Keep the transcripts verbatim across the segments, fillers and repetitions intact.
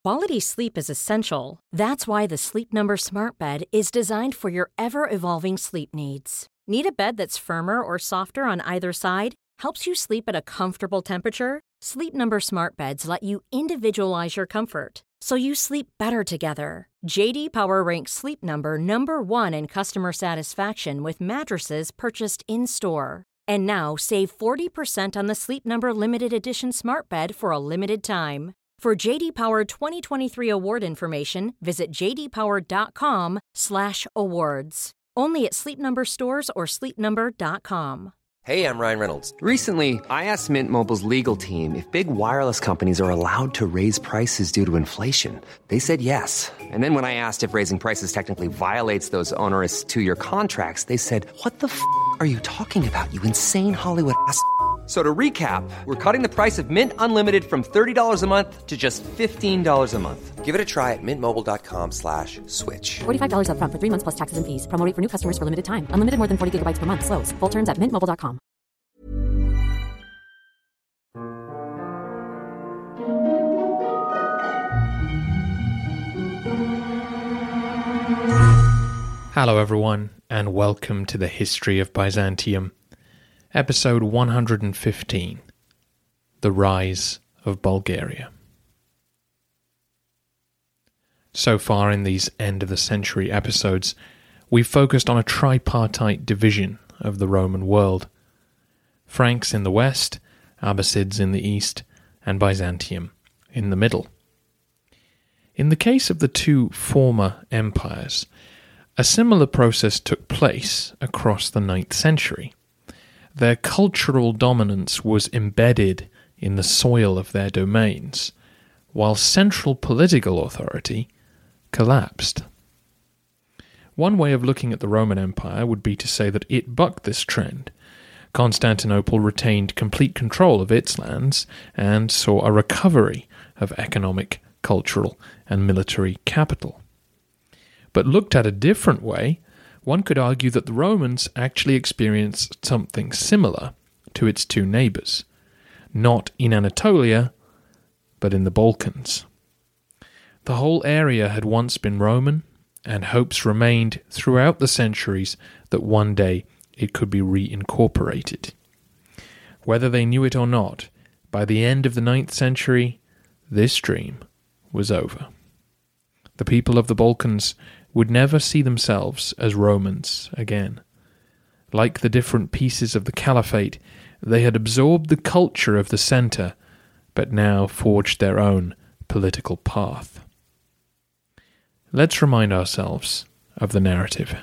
Quality sleep is essential. That's why the Sleep Number Smart Bed is designed for your ever-evolving sleep needs. Need a bed that's firmer or softer on either side? Helps you sleep at a comfortable temperature? Sleep Number Smart Beds let you individualize your comfort, so you sleep better together. J D Power ranks Sleep Number number one in customer satisfaction with mattresses purchased in-store. And now save forty percent on the Sleep Number Limited Edition Smart Bed for a limited time. For J D Power twenty twenty-three award information, visit j d power dot com slash awards. Only at Sleep Number stores or sleep number dot com. Hey, I'm Ryan Reynolds. Recently, I asked Mint Mobile's legal team if big wireless companies are allowed to raise prices due to inflation. They said yes. And then when I asked if raising prices technically violates those onerous two-year contracts, they said, "What the f*** are you talking about, you insane Hollywood ass f- So to recap, we're cutting the price of Mint Unlimited from thirty dollars a month to just fifteen dollars a month. Give it a try at mintmobile.com slash switch. forty-five dollars up front for three months plus taxes and fees. Promo rate for new customers for limited time. Unlimited more than forty gigabytes per month. Slows full terms at mint mobile dot com. Hello everyone, and welcome to the History of Byzantium. Episode one hundred fifteen, The Rise of Bulgaria. So far in these end-of-the-century episodes, we've focused on a tripartite division of the Roman world. Franks in the west, Abbasids in the east, and Byzantium in the middle. In the case of the two former empires, a similar process took place across the ninth century. Their cultural dominance was embedded in the soil of their domains, while central political authority collapsed. One way of looking at the Roman Empire would be to say that it bucked this trend. Constantinople retained complete control of its lands and saw a recovery of economic, cultural, and military capital. But looked at a different way, one could argue that the Romans actually experienced something similar to its two neighbours, not in Anatolia, but in the Balkans. The whole area had once been Roman, and hopes remained throughout the centuries that one day it could be reincorporated. Whether they knew it or not, by the end of the ninth century, this dream was over. The people of the Balkans would never see themselves as Romans again. Like the different pieces of the Caliphate, they had absorbed the culture of the centre, but now forged their own political path. Let's remind ourselves of the narrative.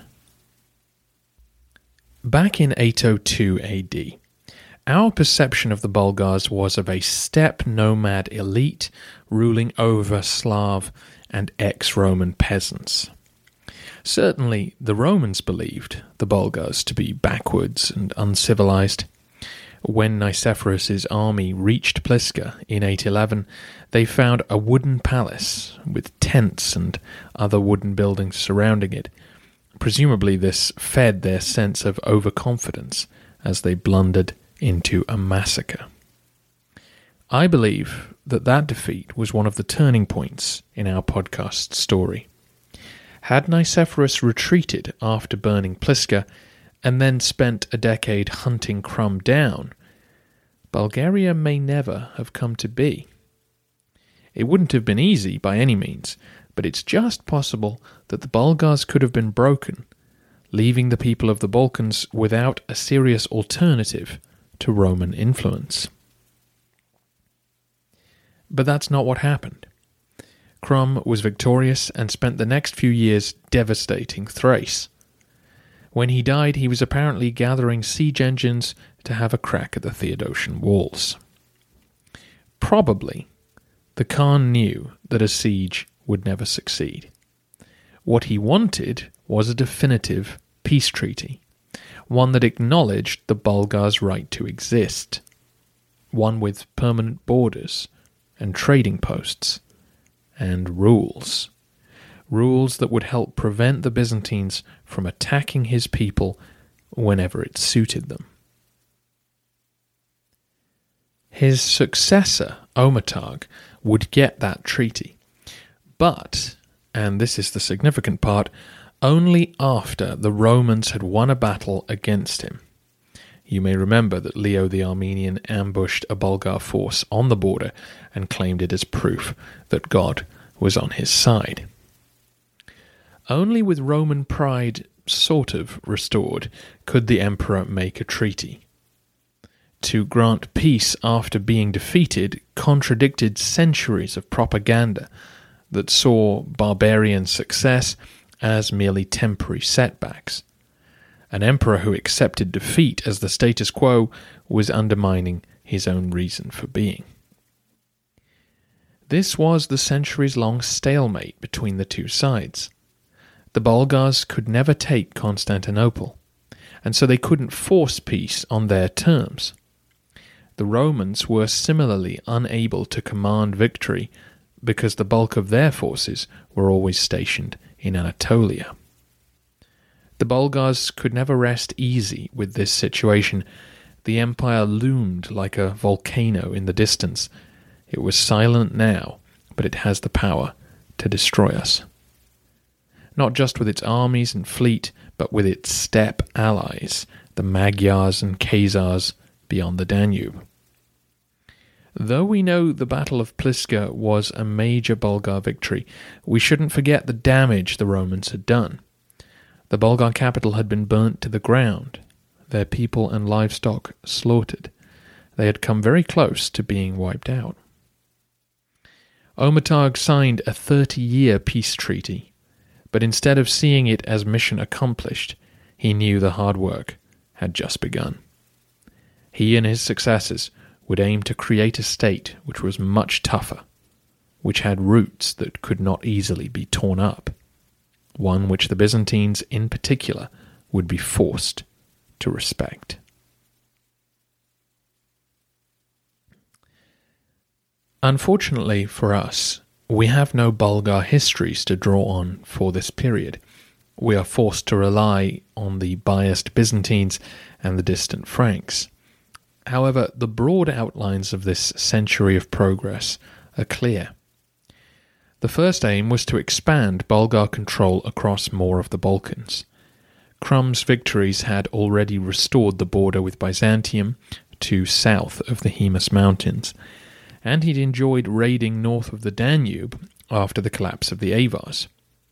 Back in eight oh two A D, our perception of the Bulgars was of a steppe nomad elite ruling over Slav and ex-Roman peasants. Certainly, the Romans believed the Bulgars to be backwards and uncivilized. When Nicephorus's army reached Pliska in eight eleven, they found a wooden palace with tents and other wooden buildings surrounding it. Presumably this fed their sense of overconfidence as they blundered into a massacre. I believe that that defeat was one of the turning points in our podcast story. Had Nicephorus retreated after burning Pliska, and then spent a decade hunting Crum down, Bulgaria may never have come to be. It wouldn't have been easy by any means, but it's just possible that the Bulgars could have been broken, leaving the people of the Balkans without a serious alternative to Roman influence. But that's not what happened. Crum was victorious and spent the next few years devastating Thrace. When he died, he was apparently gathering siege engines to have a crack at the Theodosian walls. Probably, the Khan knew that a siege would never succeed. What he wanted was a definitive peace treaty, one that acknowledged the Bulgars' right to exist, one with permanent borders and trading posts, and rules. Rules that would help prevent the Byzantines from attacking his people whenever it suited them. His successor, Omitarg, would get that treaty, but, and this is the significant part, only after the Romans had won a battle against him. You may remember that Leo the Armenian ambushed a Bulgar force on the border and claimed it as proof that God was on his side. Only with Roman pride sort of restored could the emperor make a treaty. To grant peace after being defeated contradicted centuries of propaganda that saw barbarian success as merely temporary setbacks. An emperor who accepted defeat as the status quo was undermining his own reason for being. This was the centuries-long stalemate between the two sides. The Bulgars could never take Constantinople, and so they couldn't force peace on their terms. The Romans were similarly unable to command victory because the bulk of their forces were always stationed in Anatolia. The Bulgars could never rest easy with this situation. The empire loomed like a volcano in the distance. It was silent now, but it has the power to destroy us. Not just with its armies and fleet, but with its steppe allies, the Magyars and Khazars beyond the Danube. Though we know the Battle of Pliska was a major Bulgar victory, we shouldn't forget the damage the Romans had done. The Bulgar capital had been burnt to the ground, their people and livestock slaughtered. They had come very close to being wiped out. Omitarg signed a thirty-year peace treaty, but instead of seeing it as mission accomplished, he knew the hard work had just begun. He and his successors would aim to create a state which was much tougher, which had roots that could not easily be torn up, one which the Byzantines in particular would be forced to respect. Unfortunately for us, we have no Bulgar histories to draw on for this period. We are forced to rely on the biased Byzantines and the distant Franks. However, the broad outlines of this century of progress are clear. The first aim was to expand Bulgar control across more of the Balkans. Krum's victories had already restored the border with Byzantium to south of the Hemus Mountains, and he'd enjoyed raiding north of the Danube after the collapse of the Avars.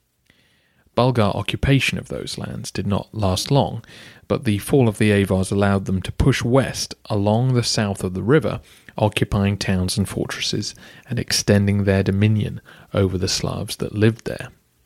Bulgar occupation of those lands did not last long, but the fall of the Avars allowed them to push west along the south of the river, occupying towns and fortresses and extending their dominion over the Slavs that lived there.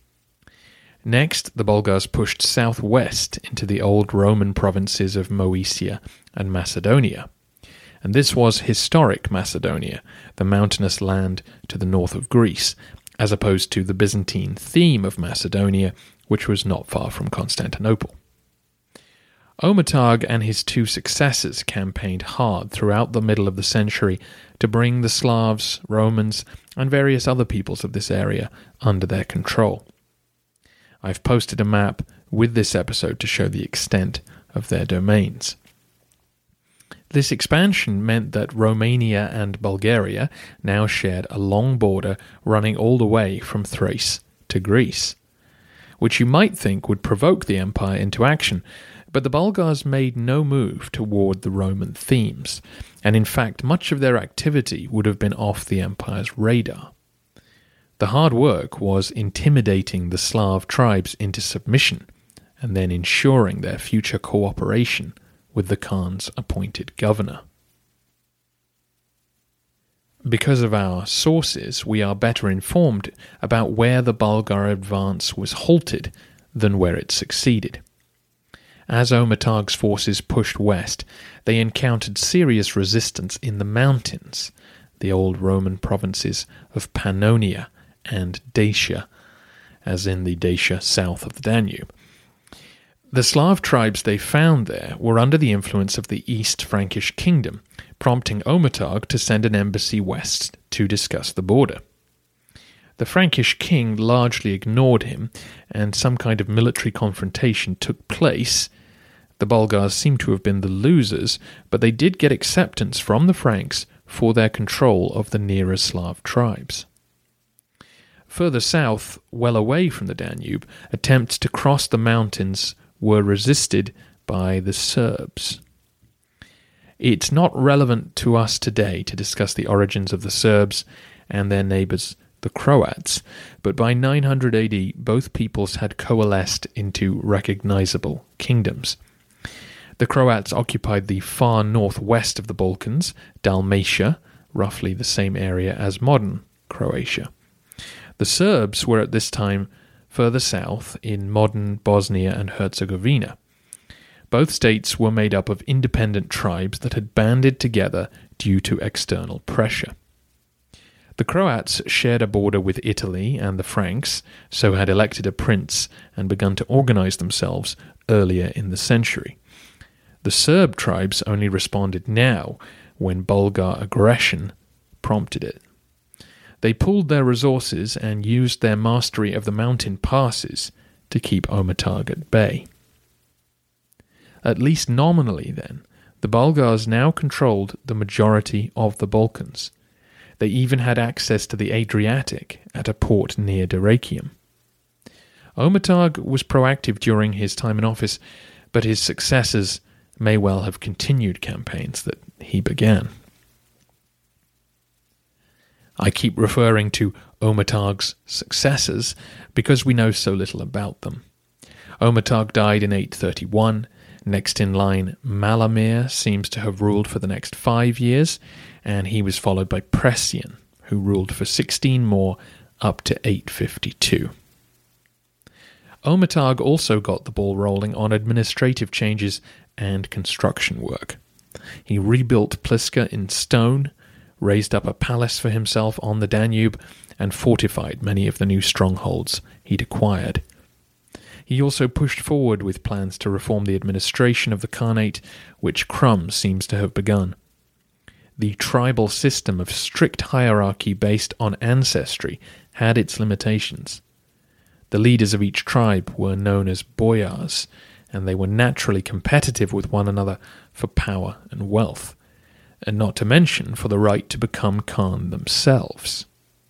Next, the Bulgars pushed southwest into the old Roman provinces of Moesia and Macedonia. And this was historic Macedonia, the mountainous land to the north of Greece, as opposed to the Byzantine theme of Macedonia, which was not far from Constantinople. Omitarg and his two successors campaigned hard throughout the middle of the century to bring the Slavs, Romans, and various other peoples of this area under their control. I've posted a map with this episode to show the extent of their domains. This expansion meant that Romania and Bulgaria now shared a long border running all the way from Thrace to Greece, which you might think would provoke the empire into action, but the Bulgars made no move toward the Roman themes, and in fact much of their activity would have been off the empire's radar. The hard work was intimidating the Slav tribes into submission, and then ensuring their future cooperation with the Khan's appointed governor. Because of our sources, we are better informed about where the Bulgar advance was halted than where it succeeded. As Omitarg's forces pushed west, they encountered serious resistance in the mountains, the old Roman provinces of Pannonia and Dacia, as in the Dacia south of the Danube. The Slav tribes they found there were under the influence of the East Frankish kingdom, prompting Omitarg to send an embassy west to discuss the border. The Frankish king largely ignored him, and some kind of military confrontation took place. The Bulgars seem to have been the losers, but they did get acceptance from the Franks for their control of the nearer Slav tribes. Further south, well away from the Danube, attempts to cross the mountains were resisted by the Serbs. It's not relevant to us today to discuss the origins of the Serbs and their neighbours, the Croats, but by nine hundred A D both peoples had coalesced into recognisable kingdoms. The Croats occupied the far northwest of the Balkans, Dalmatia, roughly the same area as modern Croatia. The Serbs were at this time further south in modern Bosnia and Herzegovina. Both states were made up of independent tribes that had banded together due to external pressure. The Croats shared a border with Italy and the Franks, so had elected a prince and begun to organize themselves earlier in the century. The Serb tribes only responded now when Bulgar aggression prompted it. They pooled their resources and used their mastery of the mountain passes to keep Ometarg at bay. At least nominally, then, the Bulgars now controlled the majority of the Balkans. They even had access to the Adriatic at a port near Dyrrhachium. Ometarg was proactive during his time in office, but his successors may well have continued campaigns that he began. I keep referring to Ometarg's successors because we know so little about them. Ometarg died in eight thirty-one. Next in line, Malamir seems to have ruled for the next five years, and he was followed by Pressian, who ruled for sixteen more, up to eight fifty-two. Ometarg also got the ball rolling on administrative changes and construction work. He rebuilt Pliska in stone, raised up a palace for himself on the Danube, and fortified many of the new strongholds he'd acquired. He also pushed forward with plans to reform the administration of the Khanate, which Krum seems to have begun. The tribal system of strict hierarchy based on ancestry had its limitations. The leaders of each tribe were known as boyars, and they were naturally competitive with one another for power and wealth, and not to mention for the right to become Khan themselves.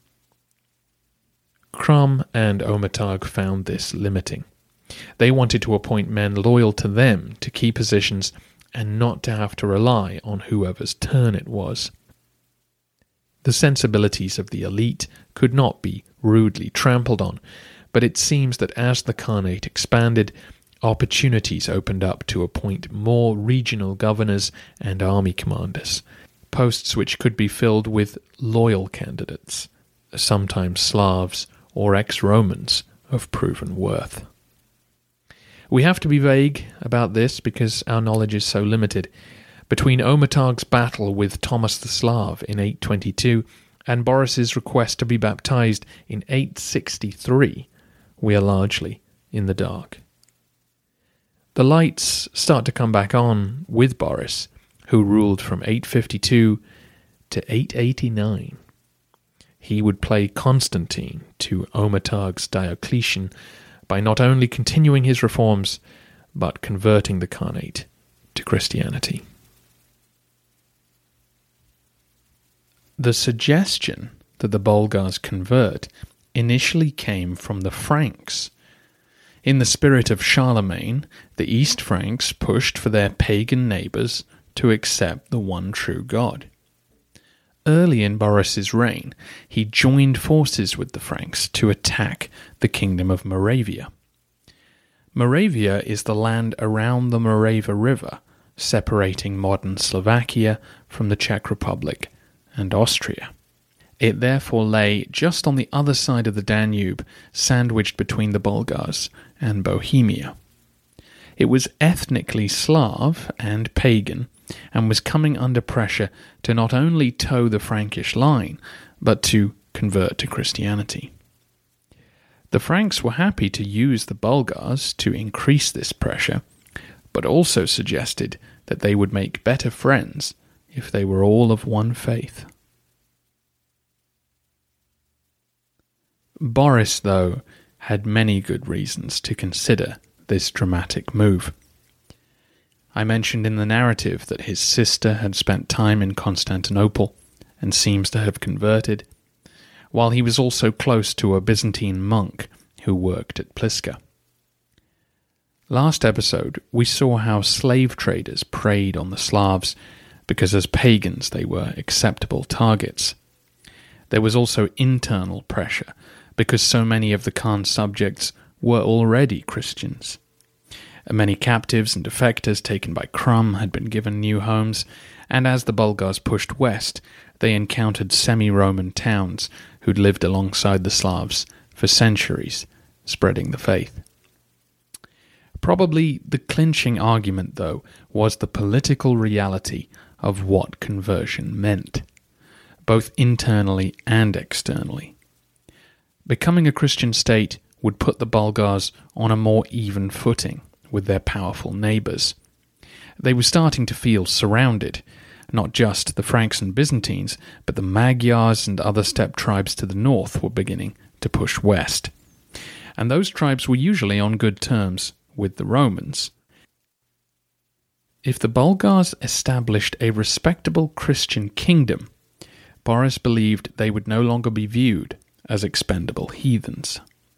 Krum and Ometarg found this limiting. They wanted to appoint men loyal to them to key positions and not to have to rely on whoever's turn it was. The sensibilities of the elite could not be rudely trampled on, but it seems that as the Khanate expanded, opportunities opened up to appoint more regional governors and army commanders, posts which could be filled with loyal candidates, sometimes Slavs or ex-Romans of proven worth. We have to be vague about this because our knowledge is so limited. Between Ometarg's battle with Thomas the Slav in eight twenty-two and Boris's request to be baptized in eight sixty-three, we are largely in the dark. The lights start to come back on with Boris, who ruled from eight fifty-two to eight eighty-nine. He would play Constantine to Ometarg's Diocletian by not only continuing his reforms, but converting the Khanate to Christianity. The suggestion that the Bulgars convert initially came from the Franks. In the spirit of Charlemagne, the East Franks pushed for their pagan neighbours to accept the one true God. Early in Boris's reign, he joined forces with the Franks to attack the Kingdom of Moravia. Moravia is the land around the Morava River, separating modern Slovakia from the Czech Republic and Austria. It therefore lay just on the other side of the Danube, sandwiched between the Bulgars and Bohemia. It was ethnically Slav and pagan, and was coming under pressure to not only toe the Frankish line, but to convert to Christianity. The Franks were happy to use the Bulgars to increase this pressure, but also suggested that they would make better friends if they were all of one faith. Boris, though, had many good reasons to consider this dramatic move. I mentioned in the narrative that his sister had spent time in Constantinople and seems to have converted. while he was also close to a Byzantine monk who worked at Pliska. Last episode, we saw how slave traders preyed on the Slavs because as pagans they were acceptable targets. There was also internal pressure because so many of the Khan's subjects were already Christians. Many captives and defectors taken by Krum had been given new homes, and as the Bulgars pushed west, they encountered semi-Roman towns who'd lived alongside the Slavs for centuries, spreading the faith. Probably the clinching argument, though, was the political reality of what conversion meant, both internally and externally. Becoming a Christian state would put the Bulgars on a more even footing with their powerful neighbours. They were starting to feel surrounded. Not just the Franks and Byzantines, but the Magyars and other steppe tribes to the north were beginning to push west. And those tribes were usually on good terms with the Romans. If the Bulgars established a respectable Christian kingdom, Boris believed they would no longer be viewed as expendable heathens.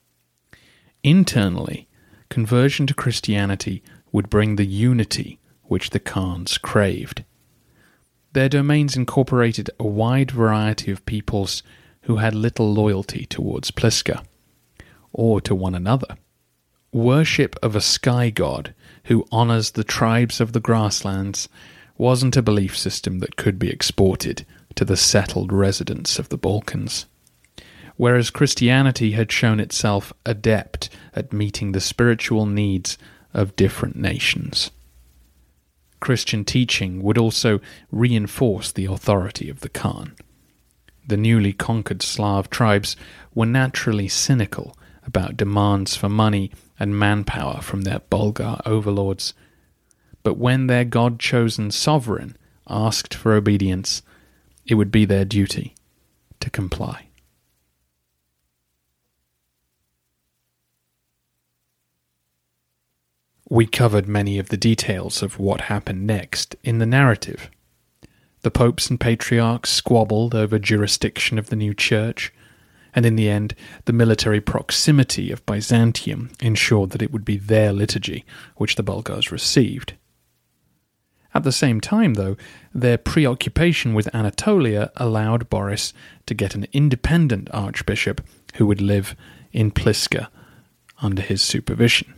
Internally, conversion to Christianity would bring the unity which the Khans craved. Their domains incorporated a wide variety of peoples who had little loyalty towards Pliska, or to one another. Worship of a sky god who honours the tribes of the grasslands wasn't a belief system that could be exported to the settled residents of the Balkans. Whereas Christianity had shown itself adept at meeting the spiritual needs of different nations. Christian teaching would also reinforce the authority of the Khan. The newly conquered Slav tribes were naturally cynical about demands for money and manpower from their Bulgar overlords, but when their God-chosen sovereign asked for obedience, it would be their duty to comply. We covered many of the details of what happened next in the narrative. The popes and patriarchs squabbled over jurisdiction of the new church, and in the end, the military proximity of Byzantium ensured that it would be their liturgy which the Bulgars received. At the same time, though, their preoccupation with Anatolia allowed Boris to get an independent archbishop who would live in Pliska under his supervision.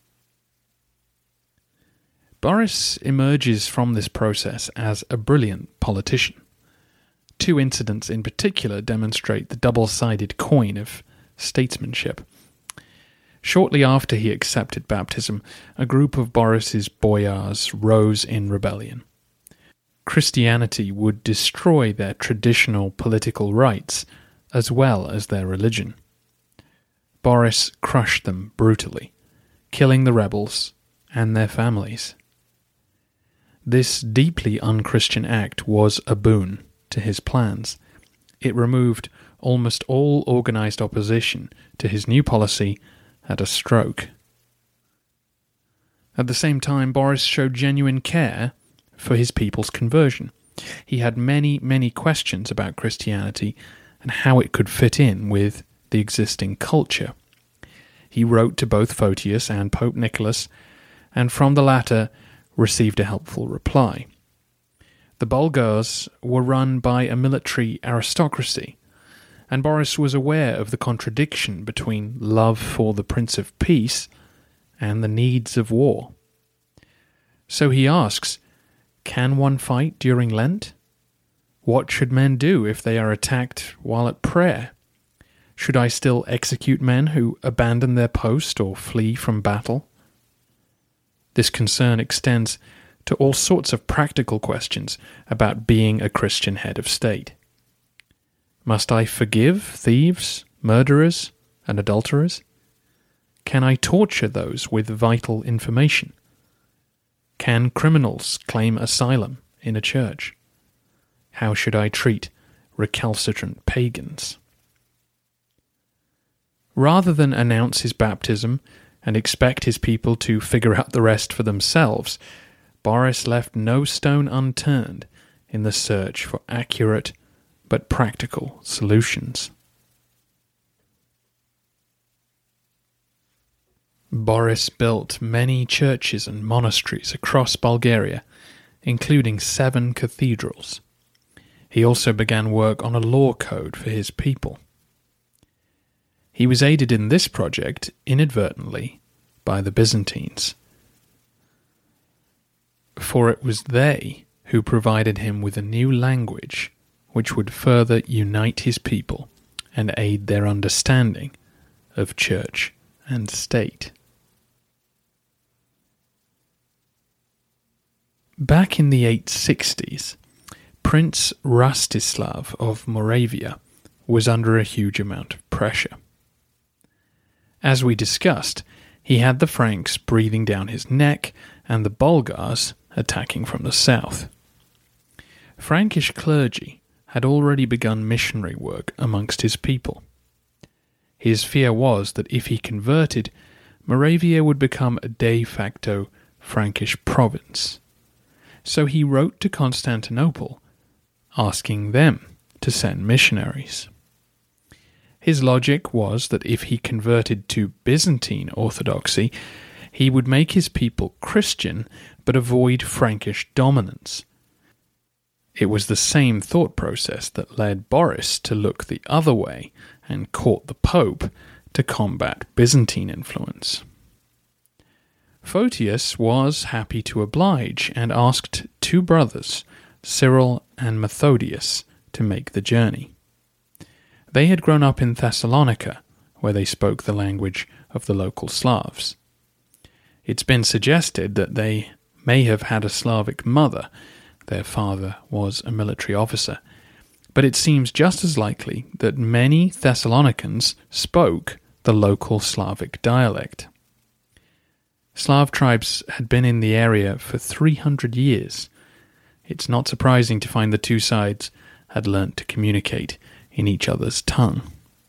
Boris emerges from this process as a brilliant politician. Two incidents in particular demonstrate the double-sided coin of statesmanship. Shortly after he accepted baptism, a group of Boris's boyars rose in rebellion. Christianity would destroy their traditional political rights as well as their religion. Boris crushed them brutally, killing the rebels and their families. This deeply unchristian act was a boon to his plans. It removed almost all organized opposition to his new policy at a stroke. At the same time, Boris showed genuine care for his people's conversion. He had many, many questions about Christianity and how it could fit in with the existing culture. He wrote to both Photius and Pope Nicholas, and from the latter received a helpful reply. The Bulgars were run by a military aristocracy, and Boris was aware of the contradiction between love for the Prince of Peace and the needs of war. So he asks, can one fight during Lent? What should men do if they are attacked while at prayer? Should I still execute men who abandon their post or flee from battle? This concern extends to all sorts of practical questions about being a Christian head of state. Must I forgive thieves, murderers, and adulterers? Can I torture those with vital information? Can criminals claim asylum in a church? How should I treat recalcitrant pagans? Rather than announce his baptism and expect his people to figure out the rest for themselves, Boris left no stone unturned in the search for accurate but practical solutions. Boris built many churches and monasteries across Bulgaria, including seven cathedrals. He also began work on a law code for his people. He was aided in this project, inadvertently, by the Byzantines, for it was they who provided him with a new language which would further unite his people and aid their understanding of church and state. Back in the eight sixties, Prince Rastislav of Moravia was under a huge amount of pressure. As we discussed, he had the Franks breathing down his neck and the Bulgars attacking from the south. Frankish clergy had already begun missionary work amongst his people. His fear was that if he converted, Moravia would become a de facto Frankish province. So he wrote to Constantinople, asking them to send missionaries. His logic was that if he converted to Byzantine Orthodoxy, he would make his people Christian but avoid Frankish dominance. It was the same thought process that led Boris to look the other way and court the Pope to combat Byzantine influence. Photius was happy to oblige and asked two brothers, Cyril and Methodius, to make the journey. They had grown up in Thessalonica, where they spoke the language of the local Slavs. It's been suggested that they may have had a Slavic mother. Their father was a military officer, but it seems just as likely that many Thessalonians spoke the local Slavic dialect. Slav tribes had been in the area for three hundred years. It's not surprising to find the two sides had learnt to communicate in each other's tongue.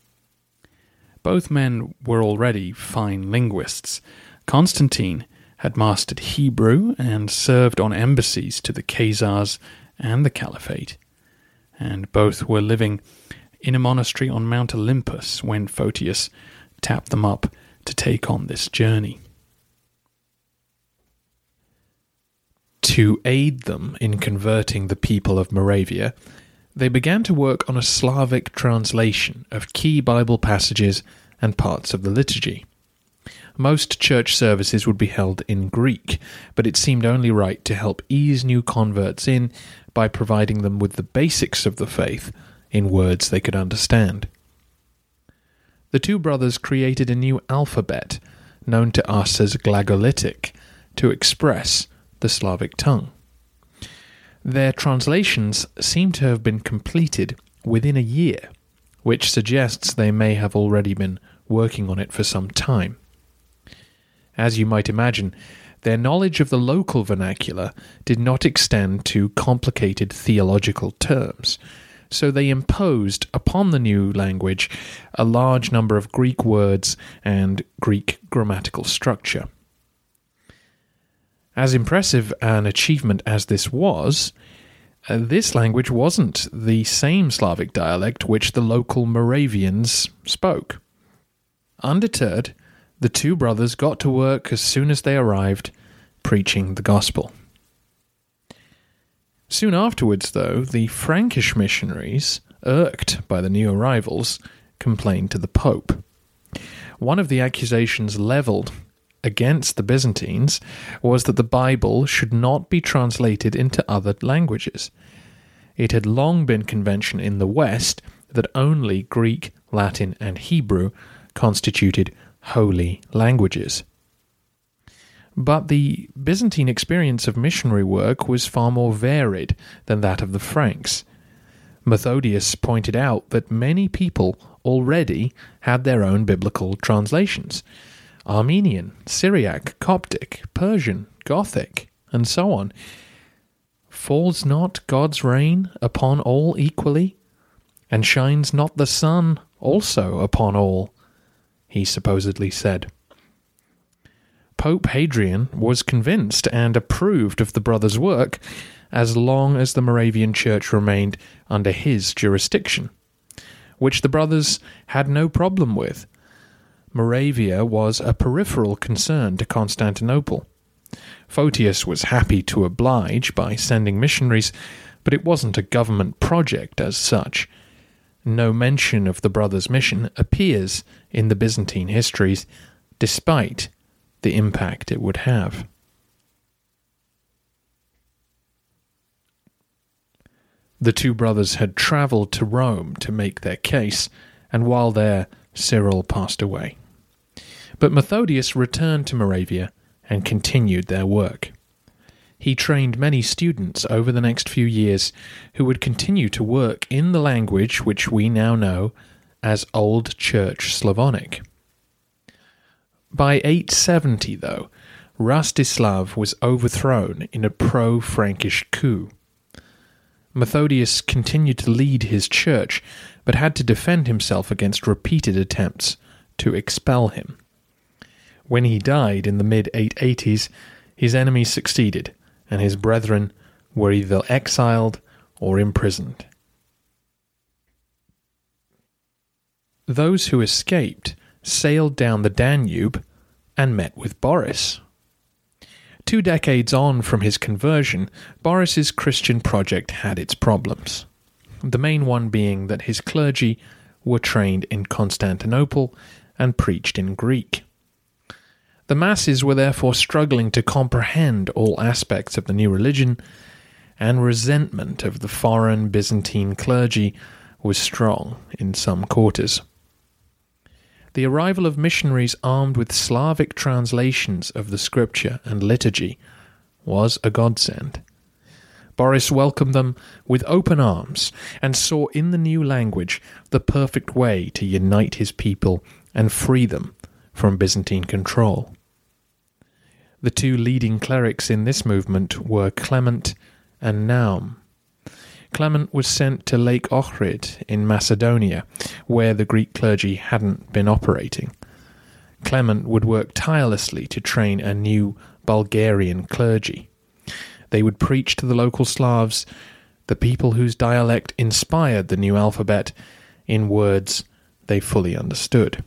Both men were already fine linguists. Constantine had mastered Hebrew and served on embassies to the Khazars and the Caliphate, and both were living in a monastery on Mount Olympus when Photius tapped them up to take on this journey. To aid them in converting the people of Moravia, they began to work on a Slavic translation of key Bible passages and parts of the liturgy. Most church services would be held in Greek, but it seemed only right to help ease new converts in by providing them with the basics of the faith in words they could understand. The two brothers created a new alphabet, known to us as Glagolitic, to express the Slavic tongue. Their translations seem to have been completed within a year, which suggests they may have already been working on it for some time. As you might imagine, their knowledge of the local vernacular did not extend to complicated theological terms, so they imposed upon the new language a large number of Greek words and Greek grammatical structure. As impressive an achievement as this was, uh, this language wasn't the same Slavic dialect which the local Moravians spoke. Undeterred, the two brothers got to work as soon as they arrived, preaching the gospel. Soon afterwards, though, the Frankish missionaries, irked by the new arrivals, complained to the Pope. One of the accusations levelled against the Byzantines was that the Bible should not be translated into other languages. It had long been convention in the West that only Greek, Latin, and Hebrew constituted holy languages. But the Byzantine experience of missionary work was far more varied than that of the Franks. Methodius pointed out that many people already had their own biblical translations: Armenian, Syriac, Coptic, Persian, Gothic, and so on. Falls not God's rain upon all equally? And shines not the sun also upon all? He supposedly said. Pope Hadrian was convinced and approved of the brothers' work as long as the Moravian Church remained under his jurisdiction, which the brothers had no problem with. Moravia was a peripheral concern to Constantinople. Photius was happy to oblige by sending missionaries, but it wasn't a government project as such. No mention of the brothers' mission appears in the Byzantine histories, despite the impact it would have. The two brothers had travelled to Rome to make their case, and while there, Cyril passed away. But Methodius returned to Moravia and continued their work. He trained many students over the next few years who would continue to work in the language which we now know as Old Church Slavonic. By eight seventy, though, Rastislav was overthrown in a pro-Frankish coup. Methodius continued to lead his church, but had to defend himself against repeated attempts to expel him. When he died in the mid eight eighties, his enemies succeeded, and his brethren were either exiled or imprisoned. Those who escaped sailed down the Danube and met with Boris. Two decades on from his conversion, Boris's Christian project had its problems. The main one being that his clergy were trained in Constantinople and preached in Greek. The masses were therefore struggling to comprehend all aspects of the new religion, and resentment of the foreign Byzantine clergy was strong in some quarters. The arrival of missionaries armed with Slavic translations of the scripture and liturgy was a godsend. Boris welcomed them with open arms and saw in the new language the perfect way to unite his people and free them from Byzantine control. The two leading clerics in this movement were Clement and Naum. Clement was sent to Lake Ohrid in Macedonia, where the Greek clergy hadn't been operating. Clement would work tirelessly to train a new Bulgarian clergy. They would preach to the local Slavs, the people whose dialect inspired the new alphabet, in words they fully understood.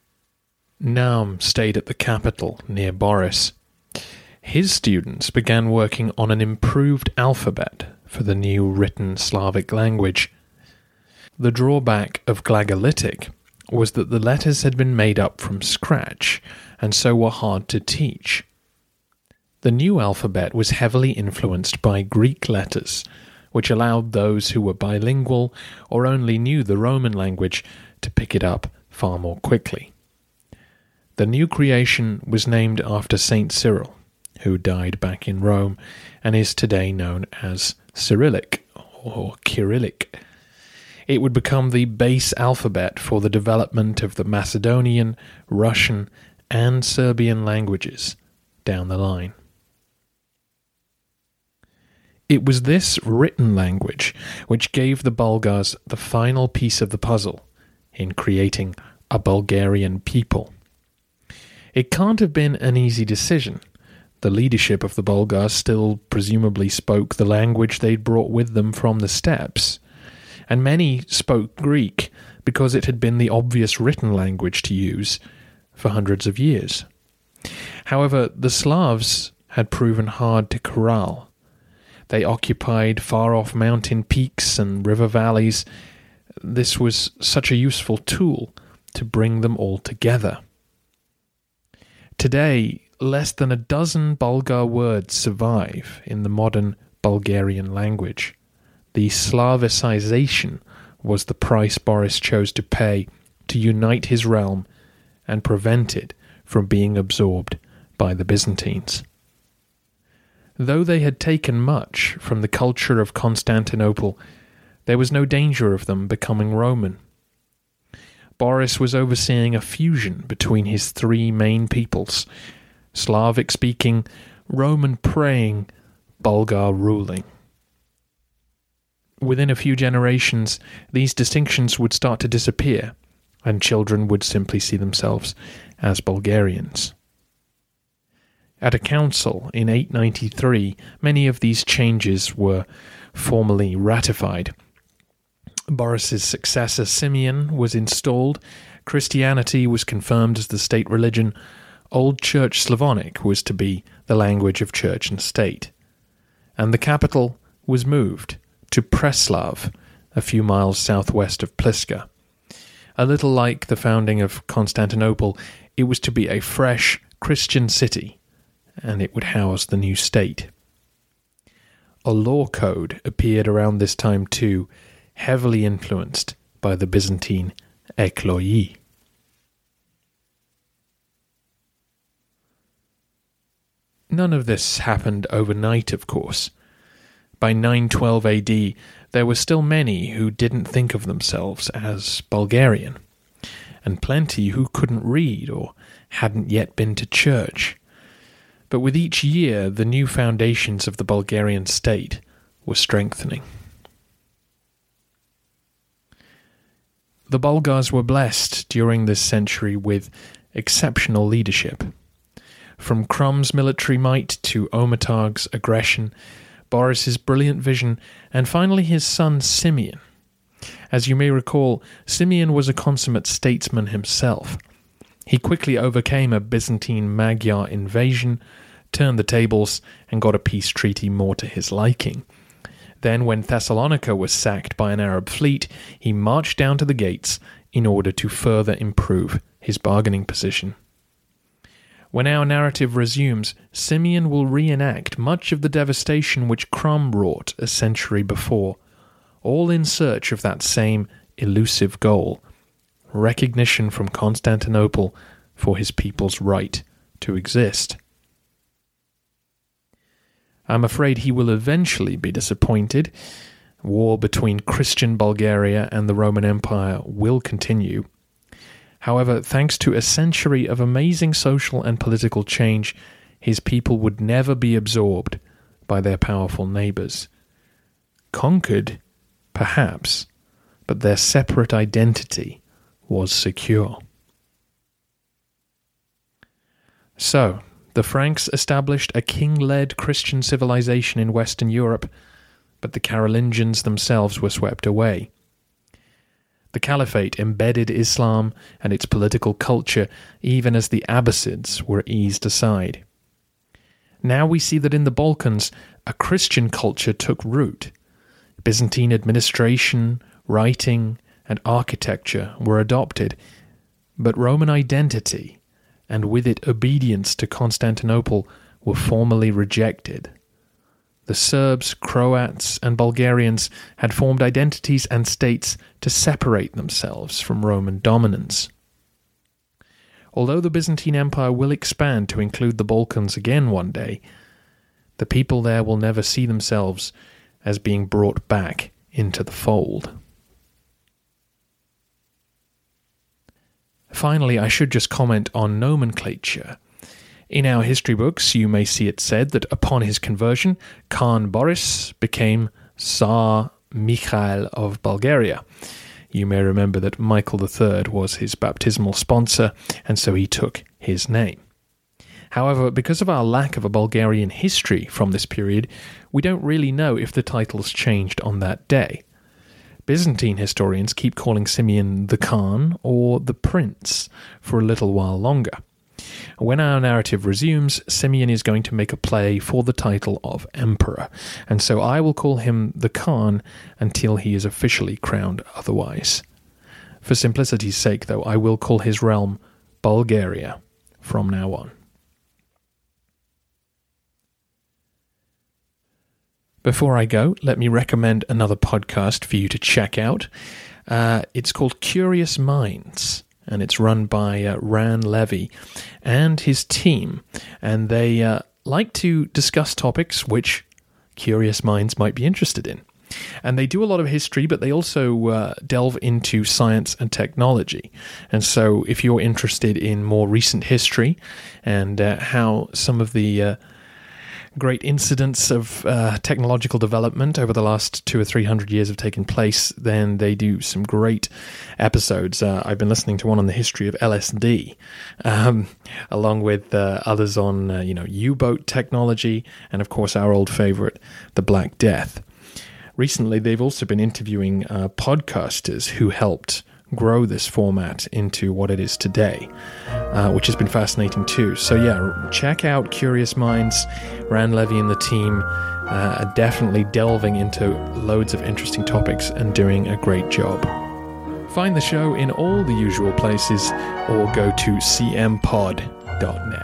Naum stayed at the capital near Boris. His students began working on an improved alphabet for the new written Slavic language. The drawback of Glagolitic was that the letters had been made up from scratch, and so were hard to teach. The new alphabet was heavily influenced by Greek letters, which allowed those who were bilingual or only knew the Roman language to pick it up far more quickly. The new creation was named after Saint Cyril, who died back in Rome and is today known as Cyrillic or Kyrillic. It would become the base alphabet for the development of the Macedonian, Russian, and Serbian languages down the line. It was this written language which gave the Bulgars the final piece of the puzzle in creating a Bulgarian people. It can't have been an easy decision. The leadership of the Bulgars still presumably spoke the language they'd brought with them from the steppes, and many spoke Greek because it had been the obvious written language to use for hundreds of years. However, the Slavs had proven hard to corral. They occupied far-off mountain peaks and river valleys. This was such a useful tool to bring them all together. Today, less than a dozen Bulgar words survive in the modern Bulgarian language. The Slavicization was the price Boris chose to pay to unite his realm and prevent it from being absorbed by the Byzantines. Though they had taken much from the culture of Constantinople, there was no danger of them becoming Roman. Boris was overseeing a fusion between his three main peoples: Slavic-speaking, Roman-praying, Bulgar ruling. Within a few generations, these distinctions would start to disappear, and children would simply see themselves as Bulgarians. At a council in eight ninety-three, many of these changes were formally ratified. Boris's successor Simeon was installed, Christianity was confirmed as the state religion, Old Church Slavonic was to be the language of church and state. And the capital was moved to Preslav, a few miles southwest of Pliska. A little like the founding of Constantinople, it was to be a fresh Christian city, and it would house the new state. A law code appeared around this time too, heavily influenced by the Byzantine Ecloyi. None of this happened overnight, of course. By nine twelve A D, there were still many who didn't think of themselves as Bulgarian, and plenty who couldn't read or hadn't yet been to church. But with each year, the new foundations of the Bulgarian state were strengthening. The Bulgars were blessed during this century with exceptional leadership. From Krum's military might to Ometarg's aggression, Boris's brilliant vision, and finally his son Simeon. As you may recall, Simeon was a consummate statesman himself. He quickly overcame a Byzantine Magyar invasion, turned the tables, and got a peace treaty more to his liking. Then, when Thessalonica was sacked by an Arab fleet, he marched down to the gates in order to further improve his bargaining position. When our narrative resumes, Simeon will reenact much of the devastation which Krum wrought a century before, all in search of that same elusive goal, recognition from Constantinople for his people's right to exist. I'm afraid he will eventually be disappointed. War between Christian Bulgaria and the Roman Empire will continue. However, thanks to a century of amazing social and political change, his people would never be absorbed by their powerful neighbours. Conquered, perhaps, but their separate identity was secure. So, the Franks established a king-led Christian civilization in Western Europe, but the Carolingians themselves were swept away. The Caliphate embedded Islam and its political culture even as the Abbasids were eased aside. Now we see that in the Balkans, a Christian culture took root. Byzantine administration, writing, and architecture were adopted, but Roman identity, and with it obedience to Constantinople, were formally rejected. The Serbs, Croats, and Bulgarians had formed identities and states to separate themselves from Roman dominance. Although the Byzantine Empire will expand to include the Balkans again one day, the people there will never see themselves as being brought back into the fold. Finally, I should just comment on nomenclature. In our history books, you may see it said that upon his conversion, Khan Boris became Tsar Mikhail of Bulgaria. You may remember that Michael the Third was his baptismal sponsor, and so he took his name. However, because of our lack of a Bulgarian history from this period, we don't really know if the titles changed on that day. Byzantine historians keep calling Simeon the Khan or the Prince for a little while longer. When our narrative resumes, Simeon is going to make a play for the title of Emperor, and so I will call him the Khan until he is officially crowned otherwise. For simplicity's sake, though, I will call his realm Bulgaria from now on. Before I go, let me recommend another podcast for you to check out. Uh, it's called Curious Minds, and it's run by uh, Ran Levy and his team, and they uh, like to discuss topics which curious minds might be interested in. And they do a lot of history, but they also uh, delve into science and technology. And so if you're interested in more recent history and uh, how some of the uh, great incidents of uh, technological development over the last two or three hundred years have taken place, then they do some great episodes. Uh, I've been listening to one on the history of L S D, um, along with uh, others on uh, you know U-boat technology, and of course our old favorite, the Black Death. Recently, they've also been interviewing uh, podcasters who helped grow this format into what it is today, uh, which has been fascinating too. So yeah, check out Curious Minds. Ran Levy and the team uh, are definitely delving into loads of interesting topics and doing a great job. Find the show in all the usual places or go to c m pod dot net.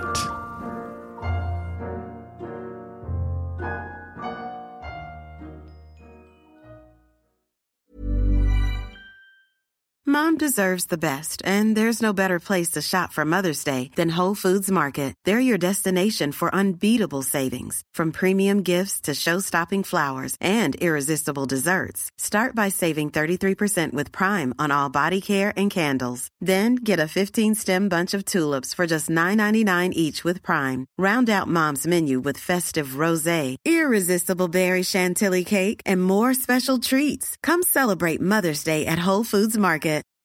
Mom deserves the best, and there's no better place to shop for Mother's Day than Whole Foods Market. They're your destination for unbeatable savings, from premium gifts to show-stopping flowers and irresistible desserts. Start by saving thirty-three percent with Prime on all body care and candles. Then get a fifteen-stem bunch of tulips for just nine ninety-nine each with Prime. Round out Mom's menu with festive rosé, irresistible berry chantilly cake, and more special treats. Come celebrate Mother's Day at Whole Foods Market.